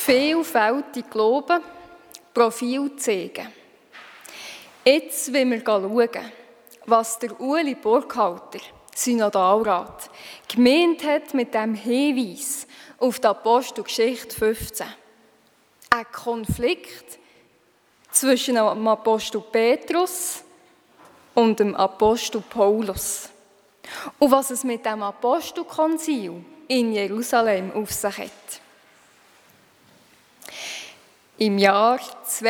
Vielfältig glauben, Profil zeigen. Jetzt wollen wir schauen, was der Ueli Burkhalter, Synodalrat, gemeint hat mit dem Hinweis auf die Apostelgeschichte 15. Ein Konflikt zwischen dem Apostel Petrus und dem Apostel Paulus. Und was es mit dem Apostelkonzil in Jerusalem auf sich hat. Im Jahr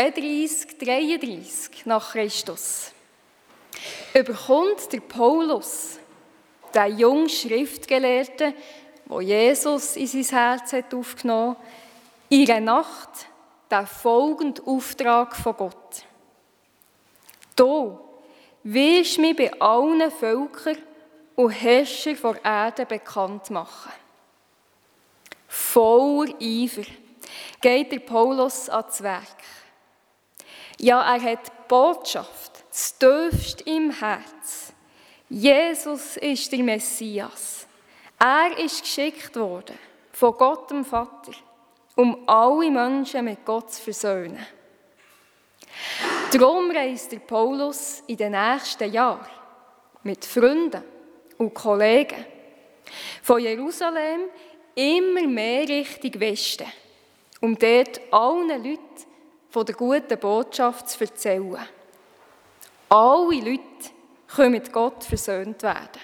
32-33 nach Christus überkommt der Paulus, der junge Schriftgelehrte, der Jesus in sein Herz hat aufgenommen, in einer Nacht den folgenden Auftrag von Gott. Du willst mich bei allen Völkern und Herrschern der Erde bekannt machen. Voller Eifer geht der Paulus ans Werk. Ja, er hat die Botschaft, das Tiefste im Herz. Jesus ist der Messias. Er ist geschickt worden von Gott dem Vater, um alle Menschen mit Gott zu versöhnen. Darum reist der Paulus in den nächsten Jahren mit Freunden und Kollegen von Jerusalem immer mehr Richtung Westen, um dort allen Leuten von der guten Botschaft zu erzählen. Alle Leute können mit Gott versöhnt werden.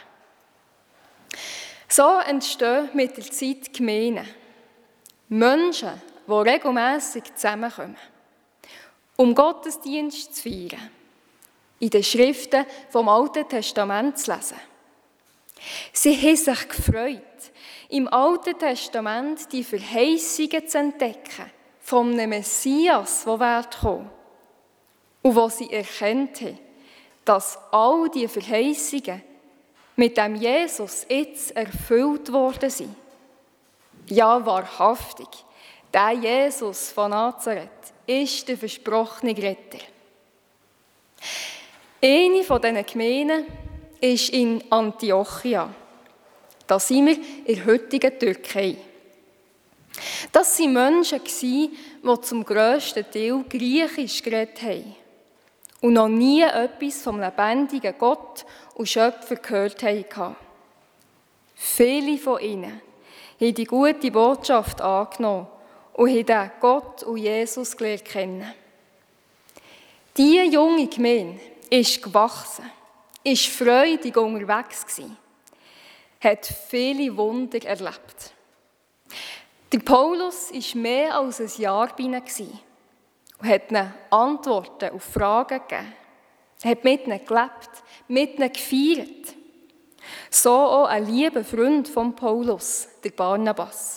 So entstehen mit der Zeit Gemeinden. Menschen, die regelmässig zusammenkommen, um Gottesdienst zu feiern, in den Schriften vom Alten Testament zu lesen. Sie haben sich gefreut, im Alten Testament die Verheißungen zu entdecken von einem Messias, der wird kommen. Und wo sie erkannt haben, dass all diese Verheißungen mit dem Jesus jetzt erfüllt worden sind. Ja, wahrhaftig, der Jesus von Nazareth ist der versprochene Retter. Eine von diesen Gemeinden ist in Antiochia. Da sind wir in der heutigen Türkei. Das waren Menschen, die zum grössten Teil Griechisch geredet haben und noch nie etwas vom lebendigen Gott und Schöpfer gehört haben. Viele von ihnen haben die gute Botschaft angenommen und haben den Gott und Jesus gelernt kennen. Diese junge Gemeinde ist gewachsen, ist freudig unterwegs gewesen, hat viele Wunder erlebt. Der Paulus war mehr als ein Jahr bei ihnen und hat ihnen Antworten auf Fragen gegeben. Er hat mit ihnen gelebt, mit ihnen gefeiert. So auch ein lieber Freund von Paulus, der Barnabas.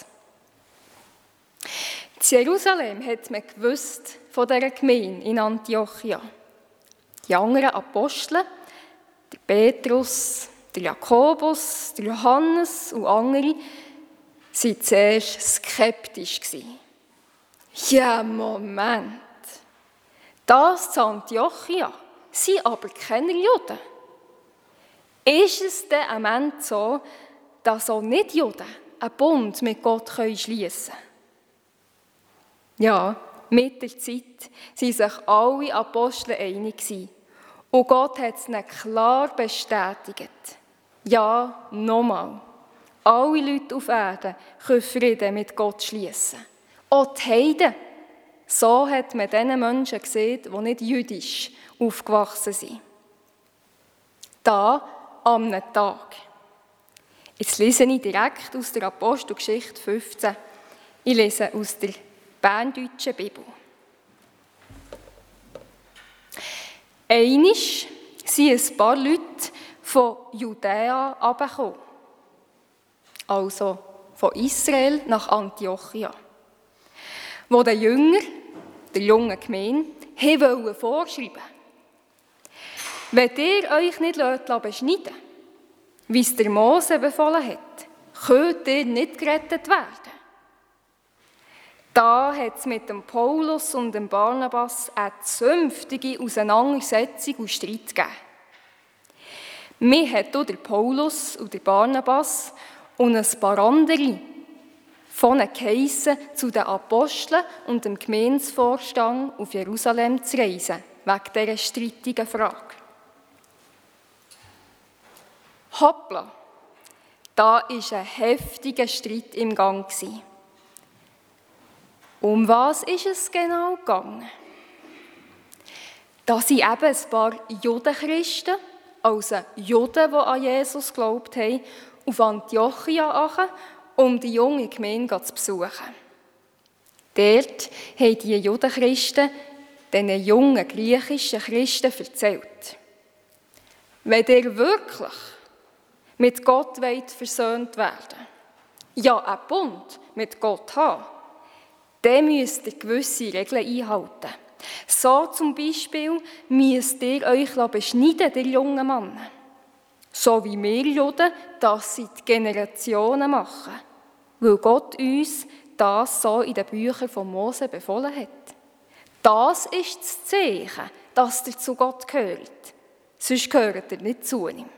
In Jerusalem hat man gewusst von dieser Gemeinde in Antiochia. Die anderen Apostel, der Petrus, der Jakobus, der Johannes und andere, waren zuerst skeptisch. Ja, Moment. Das zu Antiochia sind aber keine Juden. Ist es denn am Ende so, dass auch Nicht-Juden einen Bund mit Gott schliessen können? Ja, mit der Zeit waren sich alle Apostel einig. Und Gott hat es ihnen klar bestätigt. Ja, nochmal. Alle Leute auf Erden können Frieden mit Gott schliessen. Auch die Heiden. So hat man diesen Menschen gesehen, die nicht jüdisch aufgewachsen sind. Da am Tag. Jetzt lese ich direkt aus der Apostelgeschichte 15. Ich lese aus der Berndeutschen Bibel. Einmal sind ein paar Leute von Judäa herabgekommen, also von Israel nach Antiochia, wo der Jünger, der jungen Gemeinde, wollten vorschreiben: Wenn ihr euch nicht beschneiden lasst, wie es der Mose befohlen hat, könnt ihr nicht gerettet werden. Da hat es mit dem Paulus und dem Barnabas eine zünftige Auseinandersetzung und Streit gegeben. Mir hat auch der Paulus und der Barnabas und ein paar andere Von geheissen, zu den Aposteln und dem Gemeindevorstand auf Jerusalem zu reisen, wegen dieser streitigen Frage. Hoppla, da war ein heftiger Streit im Gang. Um was ist es genau gegangen? Da sind eben ein paar Judenchristen, also Juden, die an Jesus geglaubt haben, auf Antiochia gekommen, um die junge Gemeinde zu besuchen. Dort haben die Judenchristen diesen jungen griechischen Christen erzählt: Wenn ihr wirklich mit Gott versöhnt werden, ja, einen Bund mit Gott haben, dann müsst ihr gewisse Regeln einhalten. So zum Beispiel müsst ihr euch beschneiden, der jungen Mann. So wie wir Juden das seit Generationen machen, weil Gott uns das so in den Büchern von Mose befohlen hat. Das ist das Zeichen, dass ihr zu Gott gehört. Sonst gehört ihr nicht zu ihm.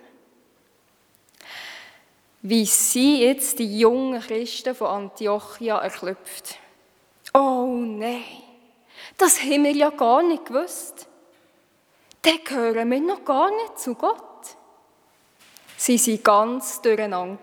Wie sind jetzt die jungen Christen von Antiochia erklüpft? Oh nein, das haben wir ja gar nicht gewusst. Dann gehören wir noch gar nicht zu Gott. Sie waren ganz durcheinander.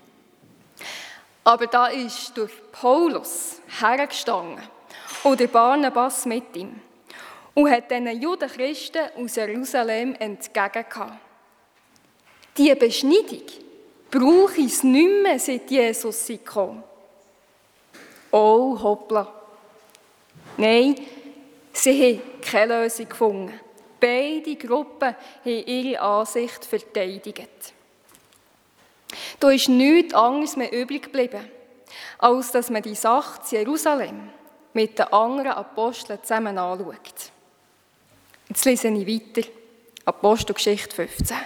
Aber da ist durch Paulus hergestanden und der Barnabas mit ihm und hat diesen Judenchristen aus Jerusalem entgegengekommen. Diese Beschneidung brauche es nicht mehr, seit Jesus gekommen. Oh, hoppla. Nein, sie haben keine Lösung gefunden. Beide Gruppen haben ihre Ansicht verteidigt. Da ist nichts anderes mehr übrig geblieben, als dass man die Sache zu Jerusalem mit den anderen Aposteln zusammen anschaut. Jetzt lese ich weiter, Apostelgeschichte 15.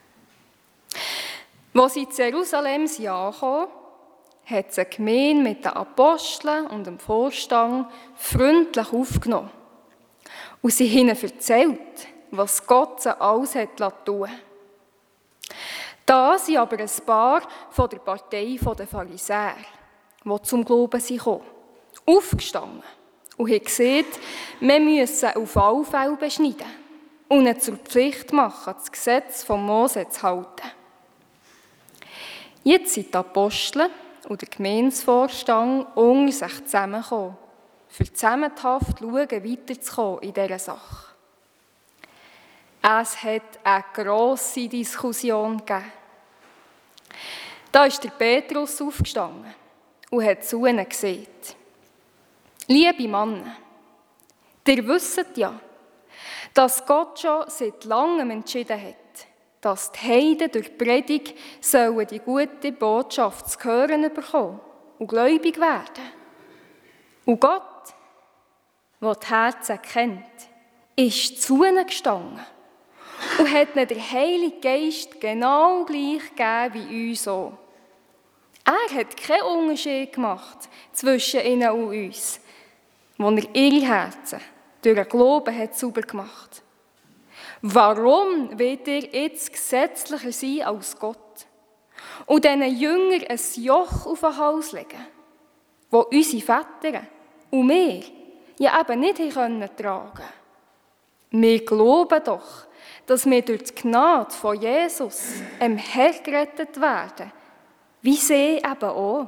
Als sie zu Jerusalem ankamen, hat sie eine Gemeinde mit den Aposteln und dem Vorstand freundlich aufgenommen. Und sie haben ihnen erzählt, was Gott sie alles hat tun lassen. Da sind aber ein paar von der Partei der Pharisäer, die zum Glauben kamen, aufgestanden und haben gesagt, wir müssen auf alle Fälle beschneiden und ihnen zur Pflicht machen, das Gesetz von Mose zu halten. Jetzt sind die Apostel und der Gemeindevorstand unter sich zusammengekommen, für zusammenhaft schauen, weiterzukommen in dieser Sache. Es hat eine grosse Diskussion gegeben. Da ist der Petrus aufgestanden und hat zu ihnen gesagt: Liebe Männer, ihr wisst ja, dass Gott schon seit langem entschieden hat, dass die Heiden durch Predigt sollen die gute Botschaft zu hören bekommen und gläubig werden. Und Gott, der die Herzen kennt, ist zu ihnen gestanden und hat ihnen den Heiligen Geist genau gleich gegeben wie uns auch. Er hat keinen Unterschied gemacht zwischen ihnen und uns, wo er ihre Herzen durch den Glauben hat sauber gemacht. Warum wollt ihr jetzt gesetzlicher sein als Gott und diesen Jüngern ein Joch auf den Hals legen, das unsere Väter und wir ja eben nicht tragen konnten? Wir glauben doch, dass wir durch die Gnade von Jesus hergerettet werden, wie sie eben auch.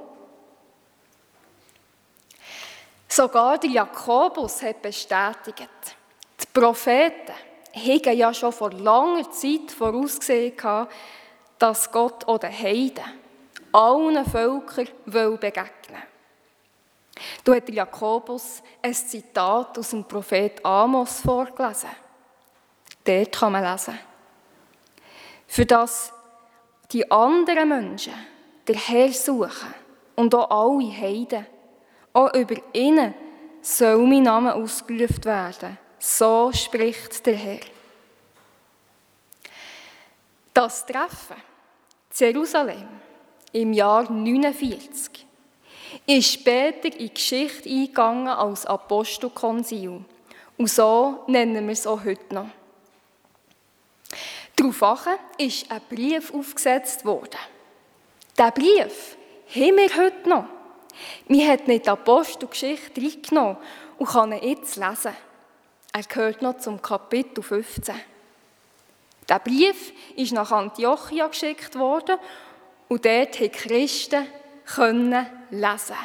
Sogar der Jakobus hat bestätigt, die Propheten haben ja schon vor langer Zeit vorausgesehen, dass Gott auch den Heiden, allen Völkern, begegnen will. Da hat der Jakobus ein Zitat aus dem Prophet Amos vorgelesen. Dort kann man lesen: Für das die anderen Menschen den Herrn suchen und auch alle Heiden, auch über ihnen soll mein Name ausgerufen werden. So spricht der Herr. Das Treffen in Jerusalem im Jahr 49 ist später in die Geschichte eingegangen als Apostelkonzil. Und so nennen wir es auch heute noch. Daraufhin ist ein Brief aufgesetzt worden. Diesen Brief haben wir heute noch. Man hat nicht die Apostelgeschichte reingenommen und kann ihn jetzt lesen. Er gehört noch zum Kapitel 15. Der Brief ist nach Antiochia geschickt worden und dort konnten die Christen lesen.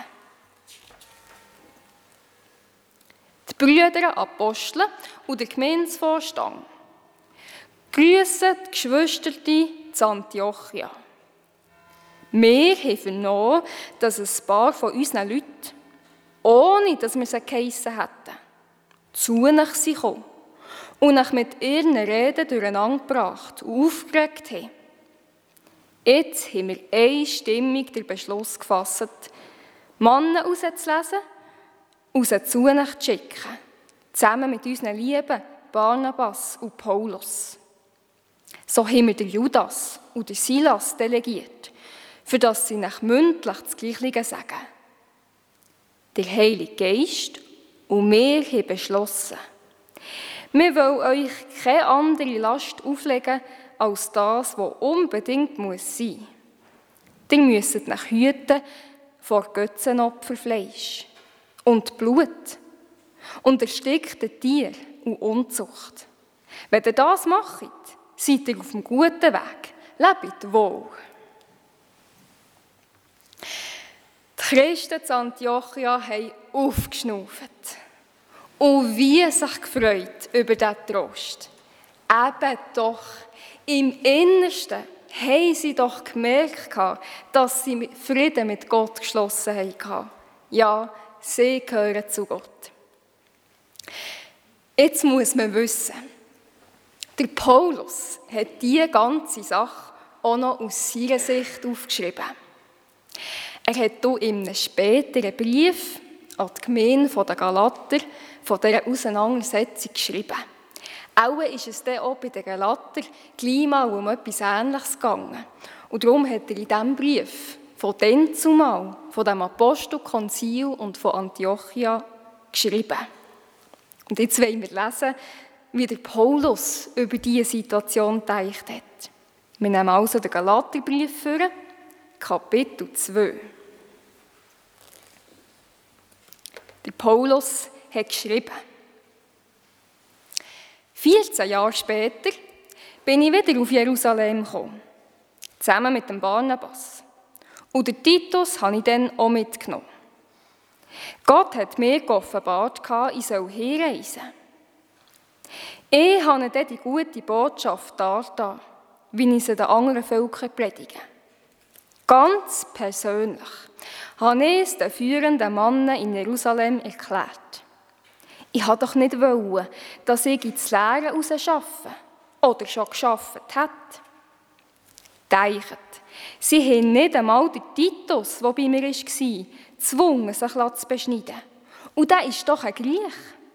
Die Brüder, Apostel und der Gemeindevorstand grüssen die Geschwister zu Antiochia. Wir haben vernommen, dass ein paar von unseren Leuten, ohne dass wir sie geheissen hätten, zu uns gekommen und uns mit ihren Reden durcheinander gebracht und aufgeregt haben. Jetzt haben wir einstimmig den Beschluss gefasst, Männer rauszulesen und sie zu uns zu schicken, zusammen mit unseren Lieben Barnabas und Paulus. So haben wir den Judas und den Silas delegiert, für das sie nach mündlich das Gleiche sagen. Der Heilige Geist und wir haben beschlossen, wir wollen euch keine andere Last auflegen, als das, was unbedingt sein muss. Ihr müsst euch hüten vor Götzenopferfleisch und Blut und erstickten Tier und Unzucht. Wenn ihr das macht, seid ihr auf dem guten Weg. Lebt wohl. Die Christen in Antiochia haben aufgeschnauft. Und wie sich gefreut über diesen Trost. Eben doch, im Innersten haben sie doch gemerkt, dass sie Frieden mit Gott geschlossen haben. Ja, sie gehören zu Gott. Jetzt muss man wissen, der Paulus hat diese ganze Sache auch noch aus seiner Sicht aufgeschrieben. Er hat hier in einem späteren Brief an die Gemeinde der Galater von dieser Auseinandersetzung geschrieben. Auch ist es dann auch bei den Galater gleich mal um etwas Ähnliches gegangen. Und darum hat er in diesem Brief von dem zumal, von dem Apostelkonzil und von Antiochia geschrieben. Und jetzt wollen wir lesen, wie der Paulus über diese Situation gedacht hat. Wir nehmen also den Galaterbrief vor, Kapitel 2. Der Paulus hat geschrieben: 14 Jahre später bin ich wieder auf Jerusalem gekommen, zusammen mit dem Barnabas. Und den Titus habe ich dann auch mitgenommen. Gott hat mir geoffenbart, ich soll hinreisen. Ich habe dann die gute Botschaft dargetan, wie ich sie den anderen Völkern predige. Ganz persönlich habe ich es den führenden Männern in Jerusalem erklärt. Ich wollte doch nicht wollen, dass ich ins Leere rausschaffe oder schon geschafft hätte. Denkt, sie haben nicht einmal den Titus, der bei mir war, gezwungen, sich zu beschneiden. Und das ist doch ein Griech.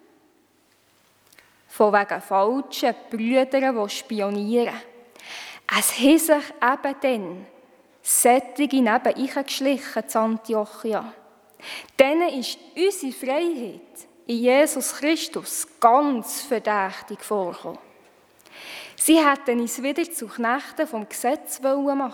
Von wegen falschen Brüdern, die spionieren. Es haben sich eben dann solche neben ich geschlichen zu Antiochia. Denen ist unsere Freiheit in Jesus Christus ganz verdächtig vorgekommen. Sie hätten uns wieder zu Knechten vom Gesetz machen.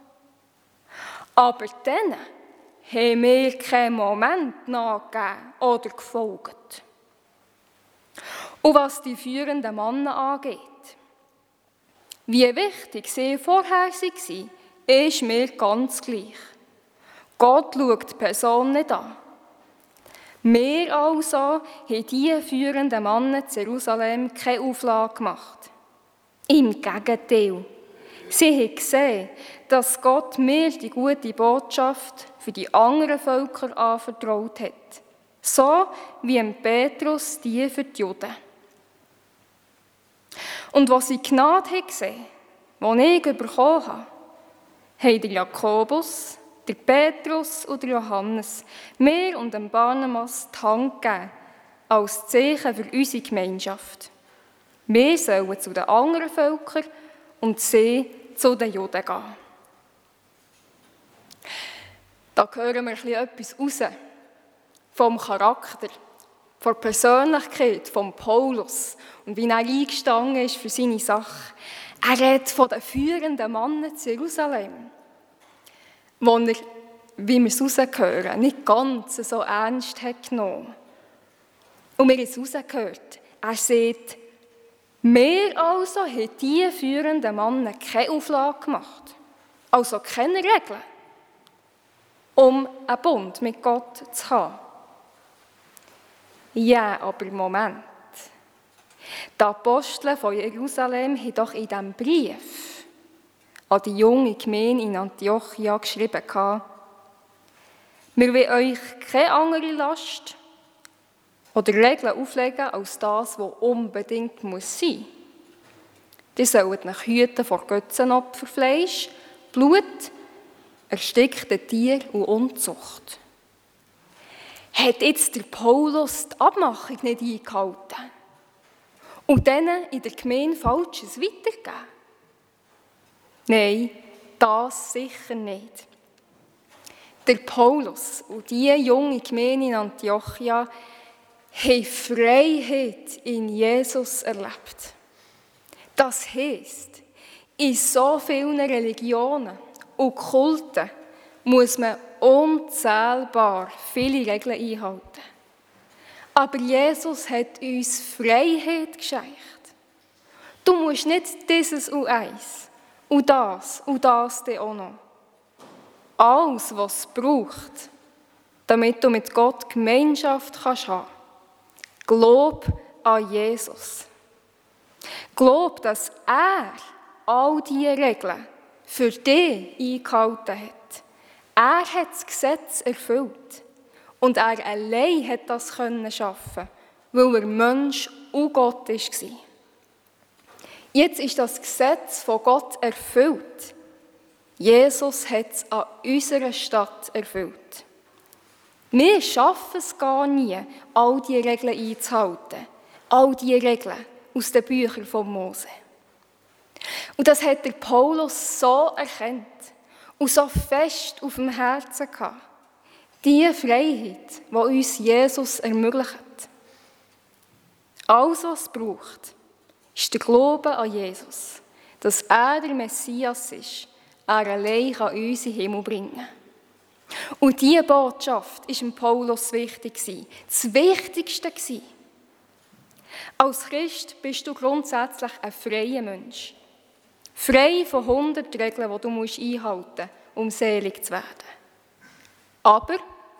Aber denen haben wir keinen Moment nachgegeben oder gefolgt. Und was die führenden Männer angeht, wie wichtig sie vorher waren, ist mir ganz gleich. Gott schaut die Person nicht an. Wir also haben die führenden Männer in Jerusalem keine Auflage gemacht. Im Gegenteil. Sie haben gesehen, dass Gott mir die gute Botschaft für die anderen Völker anvertraut hat. So wie Petrus die für die Juden. Und was sie Gnade haben gesehen, die ich bekommen habe, haben der Jakobus, der Petrus und der Johannes mir und dem Barnabas die Hand gegeben, als Zeichen für unsere Gemeinschaft. Wir sollen zu den anderen Völkern und sie zu den Juden gehen. Da hören wir etwas raus vom Charakter, von der Persönlichkeit von Paulus und wie er eingestanden ist für seine Sache. Er redet von den führenden Männern zu Jerusalem, wo er wie wir es rausgehören, nicht ganz so ernst hat genommen. Und wir haben es rausgehört. Er sagt, wir also haben die führenden Männer keine Auflage gemacht, also keine Regeln, um einen Bund mit Gott zu haben. Ja, aber Moment. Die Apostel von Jerusalem haben doch in diesem Brief an die junge Gemeinde in Antiochia geschrieben, wir wollen euch keine andere Last oder Regeln auflegen als das, was unbedingt sein muss. Die sollen euch hüten vor Götzenopfer, Fleisch, Blut, erstickten Tieren und Unzucht. Hat jetzt der Paulus die Abmachung nicht eingehalten und denen in der Gemeinde Falsches weitergegeben? Nein, das sicher nicht. Der Paulus und die junge Gemeinde in Antiochia haben Freiheit in Jesus erlebt. Das heisst, in so vielen Religionen und Kulten muss man unzählbar viele Regeln einhalten. Aber Jesus hat uns Freiheit geschenkt. Du musst nicht dieses und eins und das dann auch noch. Alles, was es braucht, damit du mit Gott Gemeinschaft haben kannst. Glaub an Jesus. Glaub, dass er all diese Regeln für dich eingehalten hat. Er hat das Gesetz erfüllt. Und er allein hat das schaffen, weil er Mensch und Gott war. Jetzt ist das Gesetz von Gott erfüllt. Jesus hat es an unserer Stadt erfüllt. Wir schaffen es gar nie, all diese Regeln einzuhalten. All diese Regeln aus den Büchern von Mose. Und das hat der Paulus so erkannt und so fest auf dem Herzen gehabt. Die Freiheit, die uns Jesus ermöglicht. Alles, was es braucht, ist der Glaube an Jesus, dass er der Messias ist. Er allein kann uns in den Himmel bringen. Und diese Botschaft war dem Paulus wichtig. Das Wichtigste war. Als Christ bist du grundsätzlich ein freier Mensch. Frei von 100 Regeln, die du einhalten musst, um selig zu werden. Aber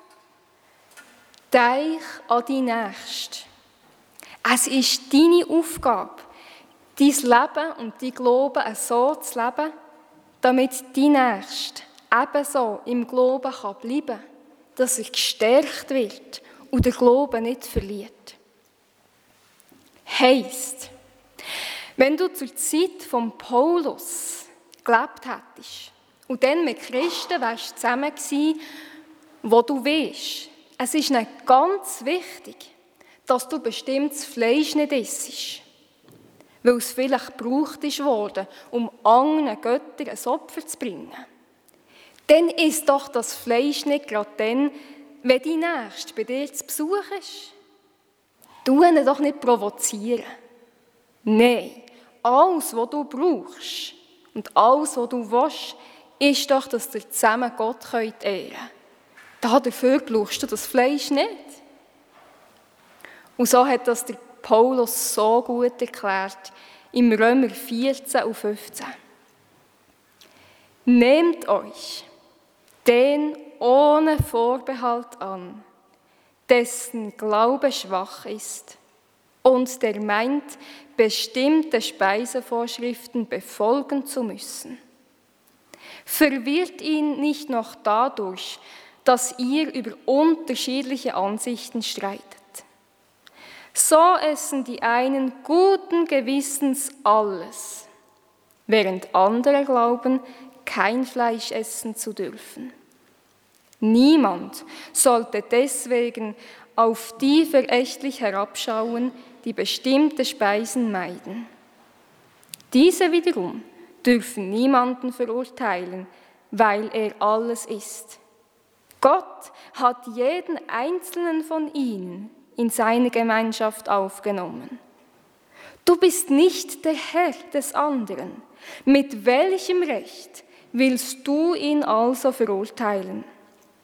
denk an die Nächste. Es ist deine Aufgabe, dein Leben und dein Glauben so zu leben, damit dein Nächste ebenso im Glauben bleiben kann, dass er gestärkt wird und der Glaube nicht verliert. Heisst, wenn du zur Zeit von Paulus gelebt hättest und dann mit Christen wärst zusammen gewesen, wo du weisst, es ist nicht ganz wichtig, dass du bestimmtes Fleisch nicht isst, weil es vielleicht gebraucht wurde, um anderen Göttern ein Opfer zu bringen. Dann isst doch das Fleisch nicht gerade dann, wenn die Nächste bei dir zu Besuch ist. Tu ihn doch nicht provozieren. Nein, alles, was du brauchst und alles, was du willst, ist doch, dass ihr zusammen Gott ehren könnt. Dafür brauchst du das Fleisch nicht. Und so hat das der Paulus so gut erklärt, im Römer 14 und 15. Nehmt euch den ohne Vorbehalt an, dessen Glaube schwach ist und der meint, bestimmte Speisevorschriften befolgen zu müssen. Verwirrt ihn nicht noch dadurch, dass ihr über unterschiedliche Ansichten streitet. So essen die einen guten Gewissens alles, während andere glauben, kein Fleisch essen zu dürfen. Niemand sollte deswegen auf die verächtlich herabschauen, die bestimmte Speisen meiden. Diese wiederum dürfen niemanden verurteilen, weil er alles isst. Gott hat jeden einzelnen von ihnen in seine Gemeinschaft aufgenommen. Du bist nicht der Herr des anderen. Mit welchem Recht willst du ihn also verurteilen?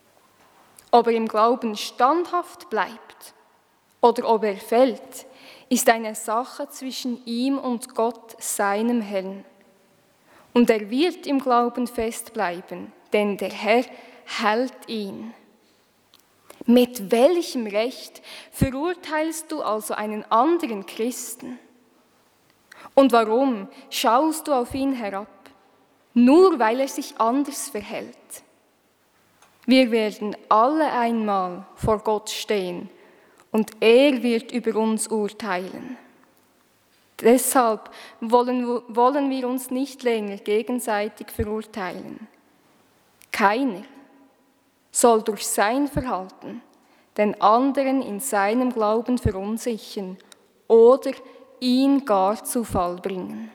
Ob er im Glauben standhaft bleibt oder ob er fällt, ist eine Sache zwischen ihm und Gott, seinem Herrn. Und er wird im Glauben festbleiben, denn der Herr hält ihn. Mit welchem Recht verurteilst du also einen anderen Christen? Und warum schaust du auf ihn herab? Nur weil er sich anders verhält. Wir werden alle einmal vor Gott stehen und er wird über uns urteilen. Deshalb wollen wir uns nicht länger gegenseitig verurteilen. Keiner soll durch sein Verhalten den anderen in seinem Glauben verunsichern oder ihn gar zu Fall bringen.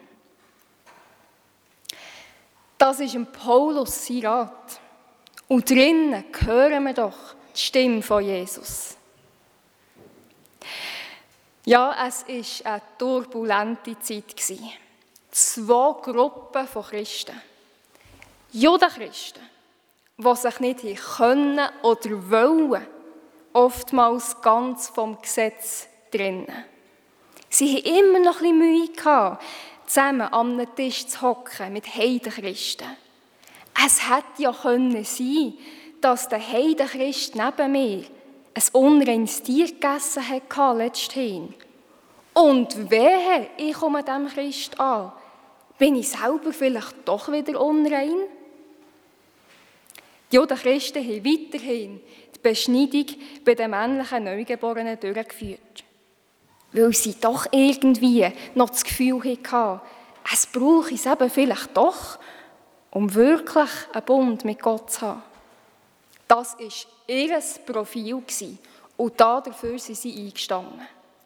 Das ist ein Paulus sein Rat. Und drinnen hören wir doch die Stimme von Jesus. Ja, es war eine turbulente Zeit. 2 Gruppen von Christen. Judenchristen, die sich nicht können oder wollen, oftmals ganz vom Gesetz trennen. Sie hatten immer noch ein bisschen Mühe gehabt, zusammen an einem Tisch zu hocken mit Heidenchristen. Es hätte ja können sein, dass der Heidenchrist neben mir ein unreines Tier gegessen hatte letzthin. Und wehe, ich komme dem Christ an, bin ich selber vielleicht doch wieder unrein? Die Judenchristen haben weiterhin die Beschneidung bei den männlichen Neugeborenen durchgeführt. Weil sie doch irgendwie noch das Gefühl hatten, es brauche es eben vielleicht doch, um wirklich einen Bund mit Gott zu haben. Das war ihr Profil und dafür sind sie eingestanden.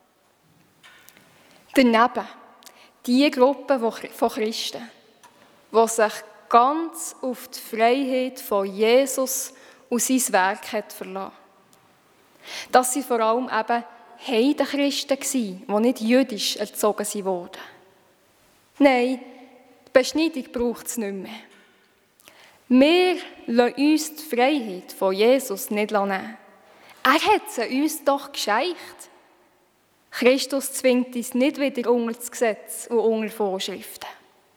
Daneben die Gruppe von Christen, die sich ganz auf die Freiheit von Jesus und sein Werk hat verlassen. Das waren vor allem eben Heidenchristen, die nicht jüdisch erzogen wurden. Nein, die Beschneidung braucht es nicht mehr. Wir lassen uns die Freiheit von Jesus nicht nehmen. Er hat sie uns doch geschenkt. Christus zwingt uns nicht wieder unter das Gesetz und unter Vorschriften.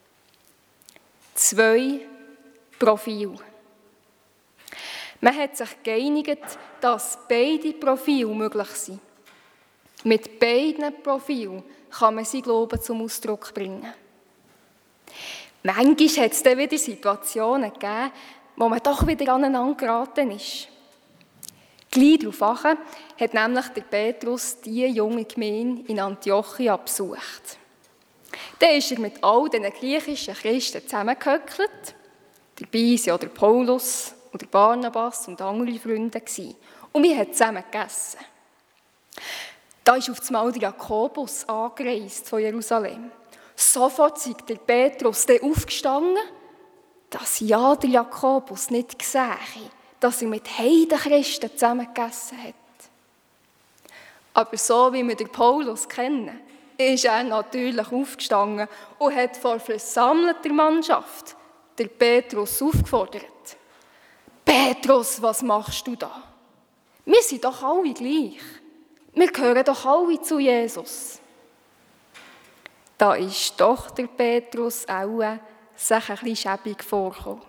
2 Profile. Man hat sich geeinigt, dass beide Profile möglich sind. Mit beiden Profilen kann man seinen Glauben zum Ausdruck bringen. Manchmal hat es dann wieder Situationen gegeben, wo man doch wieder aneinander geraten ist. Gleich darauf hat nämlich der Petrus die junge Gemeinde in Antiochia besucht. Dann ist er mit all diesen griechischen Christen zusammengehöckelt. Dabei waren auch der Paulus oder Barnabas und andere Freunde. Und wir haben zusammen gegessen. Da ist auf einmal der Jakobus angereist von Jerusalem. Sofort ist der Petrus aufgestanden, dass ja der Jakobus nicht gesehen hat, dass er mit Heidenchristen zusammen gegessen hat. Aber so wie wir den Paulus kennen, ist er natürlich aufgestanden und hat vor versammelter Mannschaft den Petrus aufgefordert. Petrus, was machst du da? Wir sind doch alle gleich. Wir gehören doch alle zu Jesus. Da ist doch der Petrus auch sich ein bisschen schäbig vorgekommen.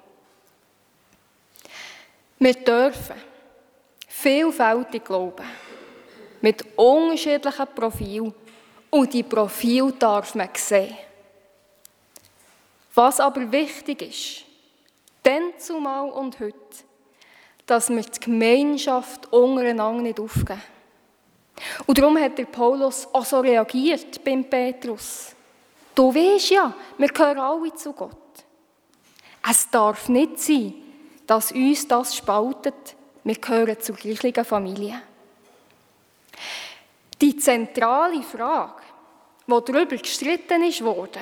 Wir dürfen vielfältig glauben, mit unterschiedlichen Profilen, und die Profile darf man sehen. Was aber wichtig ist, dann zumal und heute, dass wir die Gemeinschaft untereinander nicht aufgeben. Und darum hat der Paulus auch so reagiert beim Petrus. Du weisst ja, wir gehören alle zu Gott. Es darf nicht sein, dass uns das spaltet, wir gehören zur gleichen Familie. Die zentrale Frage, die darüber gestritten wurde,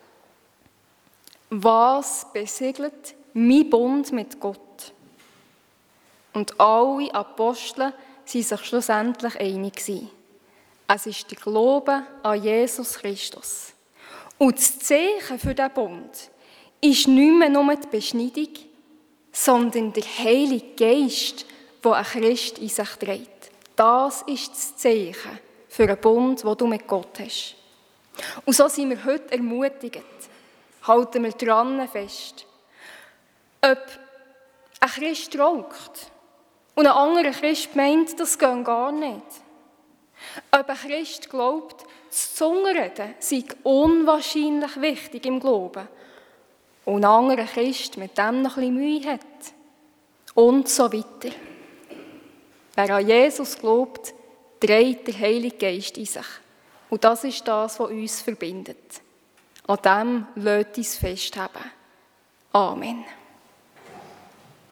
was besiegelt mein Bund mit Gott? Und alle Apostel waren sich schlussendlich einig. Es ist der Glaube an Jesus Christus. Und das Zeichen für diesen Bund ist nicht mehr nur die Beschneidung, sondern der Heilige Geist das ein Christ in sich trägt. Das ist das Zeichen für einen Bund, den du mit Gott hast. Und so sind wir heute ermutigt. Halten wir dran fest. Ob ein Christ raucht und ein anderer Christ meint, das geht gar nicht. Ob ein Christ glaubt, das Zungenreden sei unwahrscheinlich wichtig im Glauben und ein anderer Christ mit dem noch ein bisschen Mühe hat. Und so weiter. Wer an Jesus glaubt, trägt der Heilige Geist in sich. Und das ist das, was uns verbindet. An dem lasst uns festhalten. Amen.